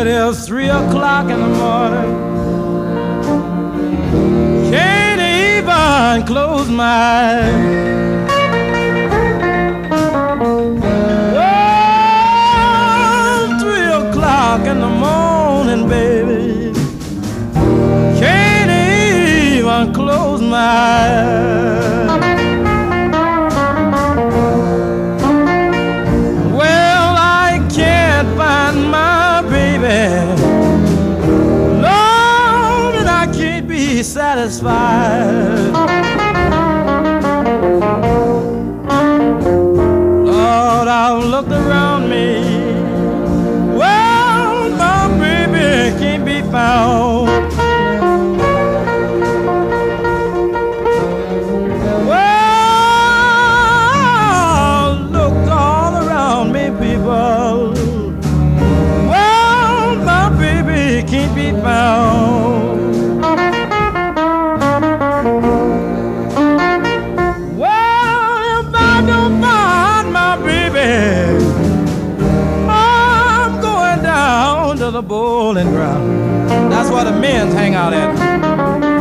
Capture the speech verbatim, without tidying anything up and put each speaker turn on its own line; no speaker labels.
it is three o'clock in the morning. Can't even close my eyes. In the morning, baby, can't even close my eyes. Well, I can't find my baby, Lord, and I can't be satisfied. Lord, I've looked around me, can't be found. Well, look all around me, people. Well, my baby can't be found. Well, if I don't find my baby, to the bowling ground. That's where the men's hang out at.